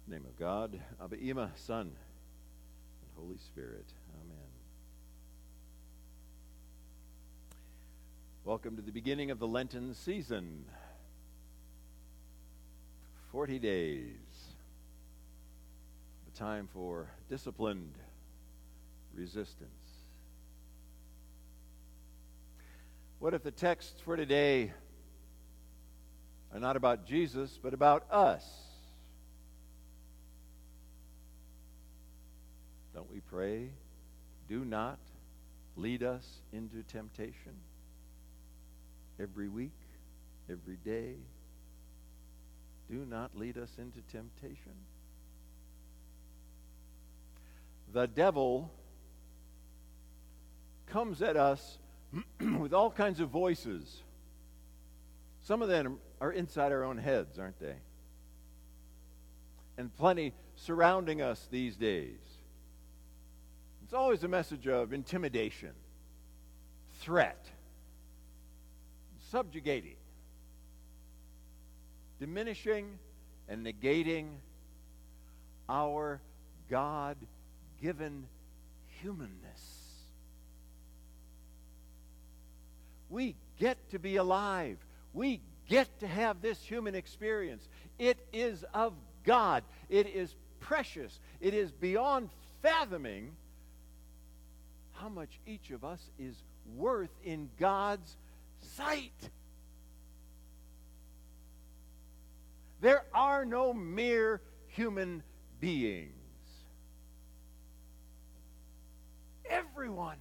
In the name of God, Abba, Ema, Son, and Holy Spirit. Amen. Welcome to the beginning of the Lenten season. 40 days. A time for disciplined resistance. What if the texts for today are not about Jesus, but about us? Don't we pray, do not lead us into temptation every week, every day? Do not lead us into temptation. The devil comes at us with all kinds of voices. Some of them are inside our own heads, aren't they? And plenty surrounding us these days. It's always a message of intimidation, threat, subjugating, diminishing and negating our God-given humanness. We get to be alive. We get to have this human experience. It is of God. It is precious. It is beyond fathoming how much each of us is worth in God's sight. There are no mere human beings. Everyone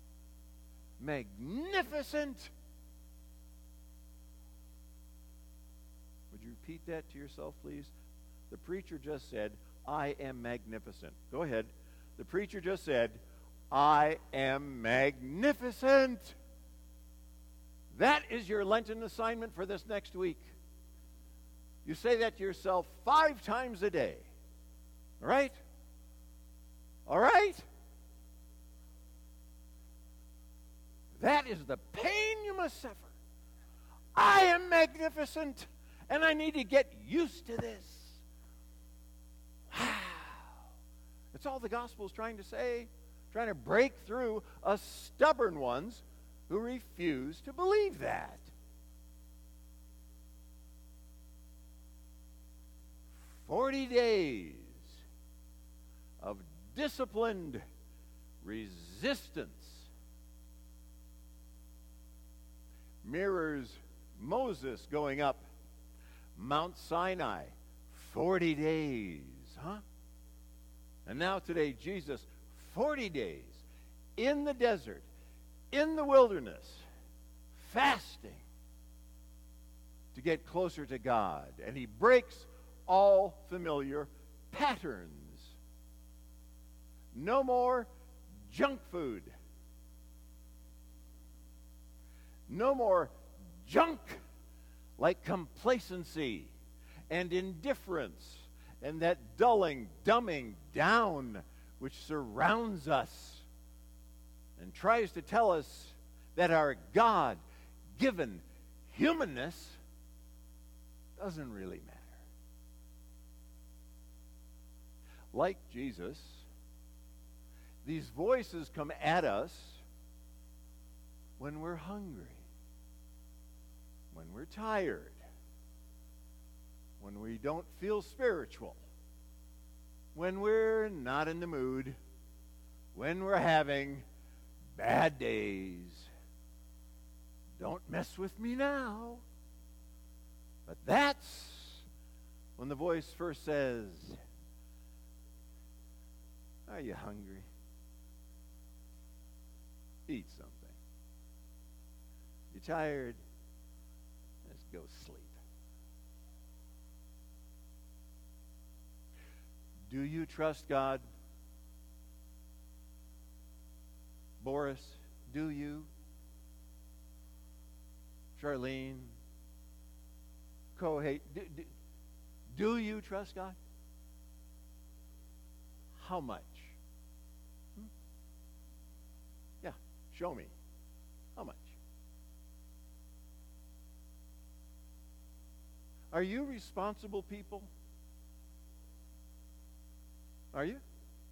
magnificent. Would you repeat that to yourself, please? The preacher just said, I am magnificent. Go ahead. The preacher just said, I am magnificent. That is your Lenten assignment for this next week. You say that to yourself 5 times a day. All right? All right? That is the pain you must suffer. I am magnificent, and I need to get used to this. Wow. That's all the gospel is trying to say, trying to break through us stubborn ones who refuse to believe that. "40 days of disciplined resistance mirrors Moses going up Mount Sinai. 40 days, huh? And now today, Jesus, 40 days in the desert, in the wilderness, fasting to get closer to God. And he breaks all familiar patterns. No more junk food. No more junk like complacency and indifference and that dulling, dumbing down which surrounds us and tries to tell us that our God-given humanness doesn't really matter. Like Jesus, these voices come at us when we're hungry, when we're tired, when we don't feel spiritual, when we're not in the mood, when we're having bad days. Don't mess with me now. But that's when the voice first says, are you hungry? Eat something. You tired? Let's go sleep. Do you trust God? Boris, do you? Charlene, Kohei, do you trust God? How much? Yeah, show me. How much? Are you responsible people? Are you?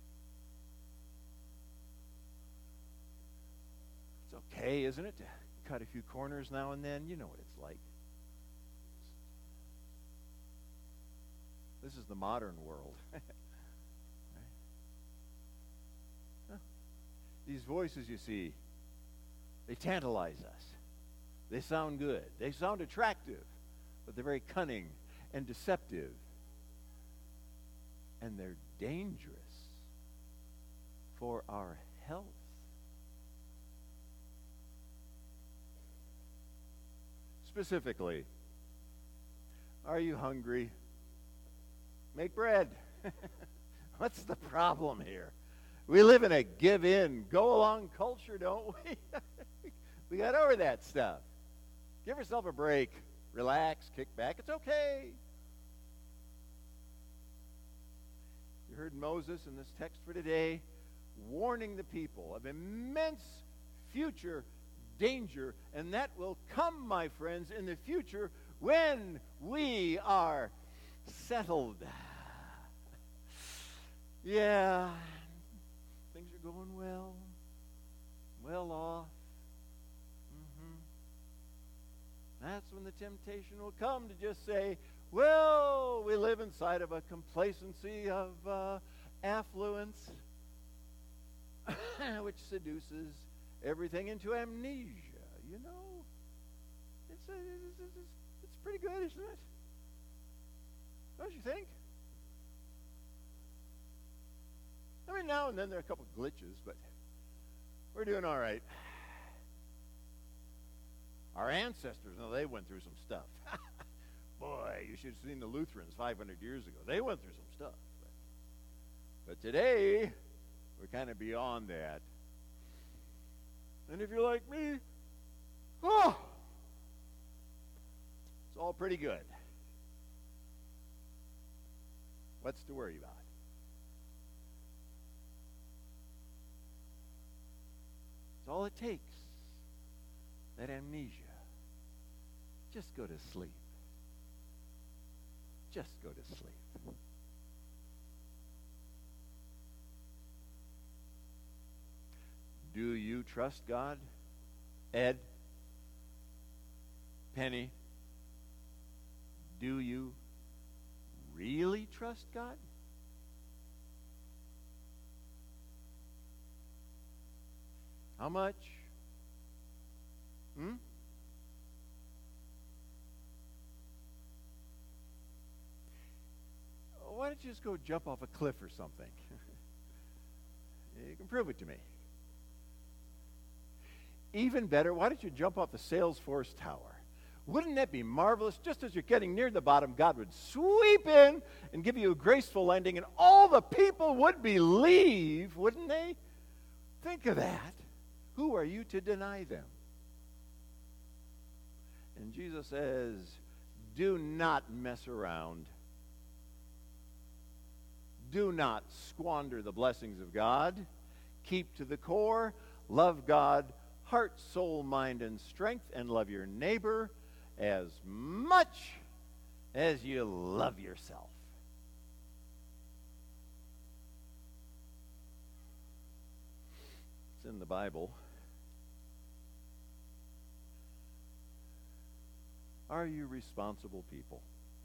It's okay, isn't it, to cut a few corners now and then? You know what it's like. This is the modern world. Right? Huh. These voices, you see, they tantalize us. They sound good. They sound attractive, but they're very cunning and deceptive. And they're dangerous for our health. Specifically, are you hungry? Make bread. What's the problem here? We live in a give-in, go-along culture, don't we? We got over that stuff. Give yourself a break. Relax, kick back. It's okay. You heard Moses in this text for today warning the people of immense future danger, and that will come, my friends, in the future when we are settled. Yeah, things are going well off. That's when the temptation will come to just say, well, we live inside of a complacency of affluence, which seduces everything into amnesia. You know, it's pretty good, isn't it? Don't you think? I mean, now and then there are a couple of glitches, but we're doing all right. Our ancestors, no, they went through some stuff. Boy, you should have seen the Lutherans 500 years ago. They went through some stuff. But today, we're kind of beyond that. And if you're like me, it's all pretty good. What's to worry about? It's all it takes. That amnesia. Just go to sleep. Just go to sleep. Do you trust God? Ed? Penny? Do you really trust God? How much? Why don't you just go jump off a cliff or something? You can prove it to me. Even better, why don't you jump off the Salesforce Tower? Wouldn't that be marvelous? Just as you're getting near the bottom, God would sweep in and give you a graceful landing, and all the people would believe, wouldn't they? Think of that. Who are you to deny them? And Jesus says, do not mess around. Do not squander the blessings of God. Keep to the core. Love God, heart, soul, mind, and strength, and love your neighbor as much as you love yourself. It's in the Bible. Are you responsible people?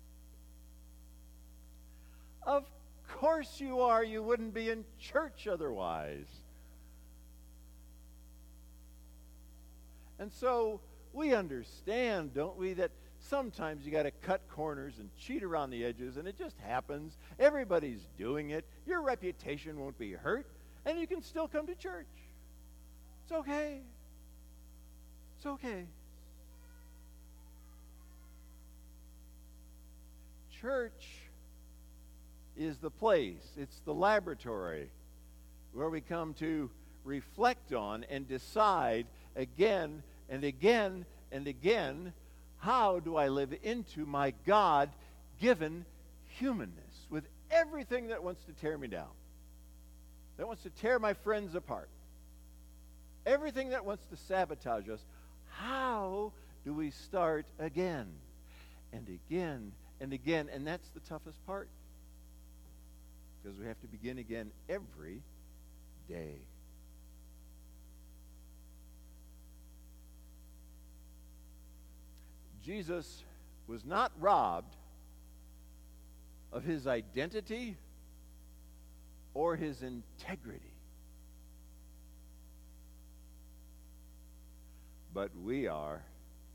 Of course you are. You wouldn't be in church otherwise. And so we understand, don't we, that sometimes you got to cut corners and cheat around the edges, and it just happens. Everybody's doing it. Your reputation won't be hurt, and you can still come to church. It's okay. It's okay. Church is the place, it's the laboratory where we come to reflect on and decide again and again and again, how do I live into my God-given humanness with everything that wants to tear me down, that wants to tear my friends apart, everything that wants to sabotage us. How do we start again and again and again? And that's the toughest part. because we have to begin again every day. Jesus was not robbed of his identity or his integrity. But we are.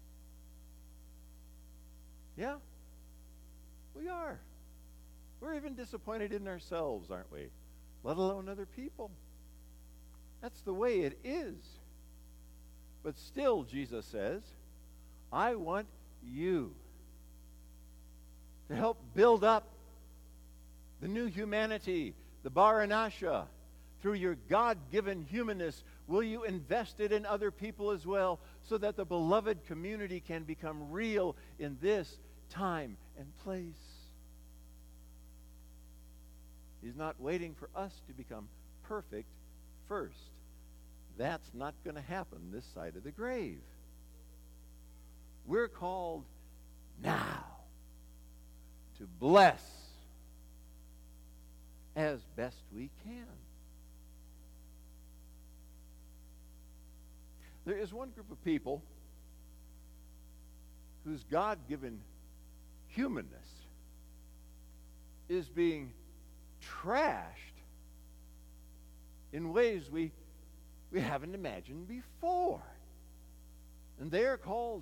Yeah, we are. We're even disappointed in ourselves, aren't we? Let alone other people. That's the way it is. But still, Jesus says, I want you to help build up the new humanity, the Baranasha. Through your God-given humanness, will you invest it in other people as well, so that the beloved community can become real in this time and place? He's not waiting for us to become perfect first. That's not going to happen this side of the grave. We're called now to bless as best we can. There is one group of people whose God-given humanness is being trashed in ways we haven't imagined before. And they are called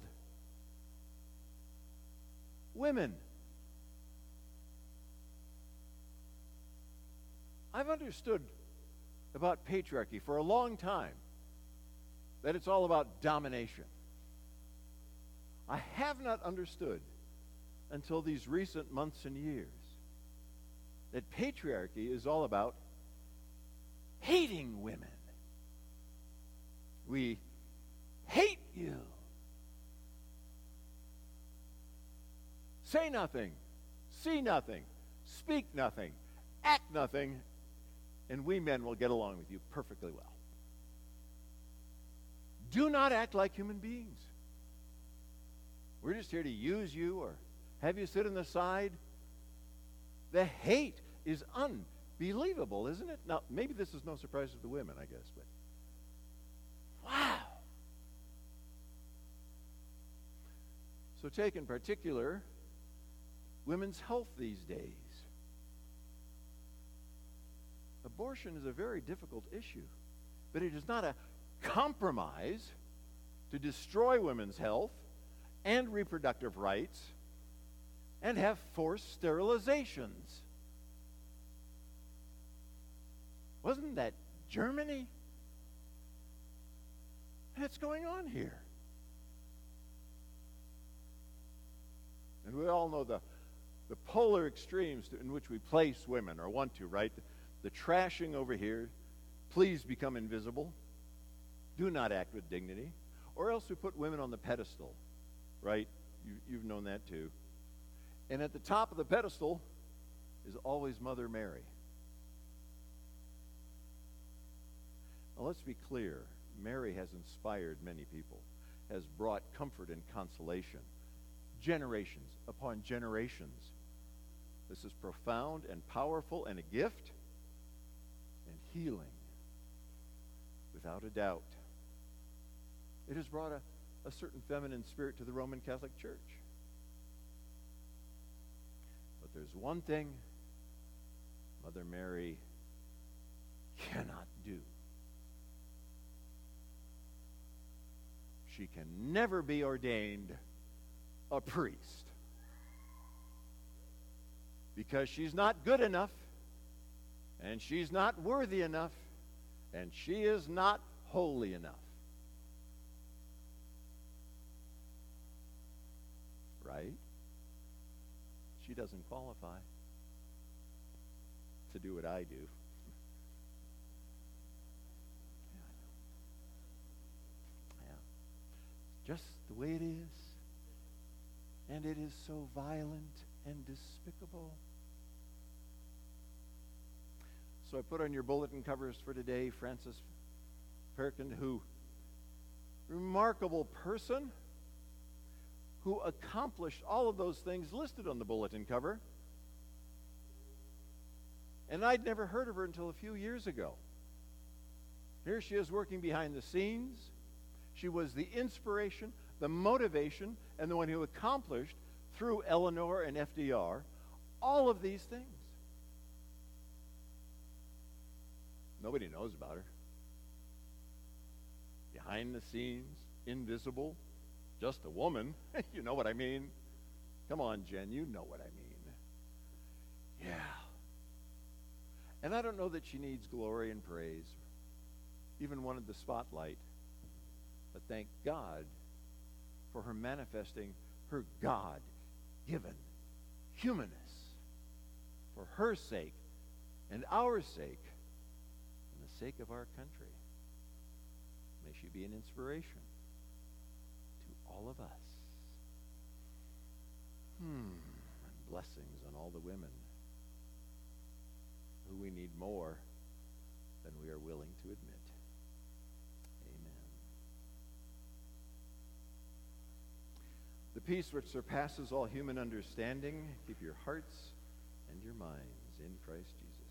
women. I've understood about patriarchy for a long time that it's all about domination. I have not understood until these recent months and years that patriarchy is all about hating women. We hate you. Say nothing, see nothing, speak nothing, act nothing, and we men will get along with you perfectly well. Do not act like human beings. We're just here to use you or have you sit on the side. The hate is unbelievable, isn't it? Now, maybe this is no surprise to the women, I guess, but wow. So take in particular women's health these days. Abortion is a very difficult issue, but it is not a compromise to destroy women's health and reproductive rights and have forced sterilizations. Wasn't that Germany? What's going on here? And we all know the polar extremes in which we place women, or want to, right? The trashing over here, please become invisible. Do not act with dignity. Or else we put women on the pedestal, right? You've known that too. And at the top of the pedestal is always Mother Mary. Now let's be clear. Mary has inspired many people, has brought comfort and consolation, generations upon generations. This is profound and powerful and a gift and healing, without a doubt. It has brought a certain feminine spirit to the Roman Catholic Church. But there's one thing Mother Mary cannot do. She can never be ordained a priest, because she's not good enough, and she's not worthy enough, and she is not holy enough. Right? She doesn't qualify to do what I do. Just the way it is. And it is so violent and despicable. So I put on your bulletin covers for today Francis Perkin, who, remarkable person, who accomplished all of those things listed on the bulletin cover. And I'd never heard of her until a few years ago. Here she is working behind the scenes. She was the inspiration, the motivation, and the one who accomplished, through Eleanor and FDR, all of these things. Nobody knows about her. Behind the scenes, invisible, just a woman. You know what I mean? Come on, Jen, you know what I mean. Yeah. And I don't know that she needs glory and praise, even wanted the spotlight. But thank God for her manifesting her God-given humanness for her sake and our sake and the sake of our country. May she be an inspiration to all of us. And blessings on all the women who we need more than we are willing to admit. Amen. The peace which surpasses all human understanding, keep your hearts and your minds in Christ Jesus.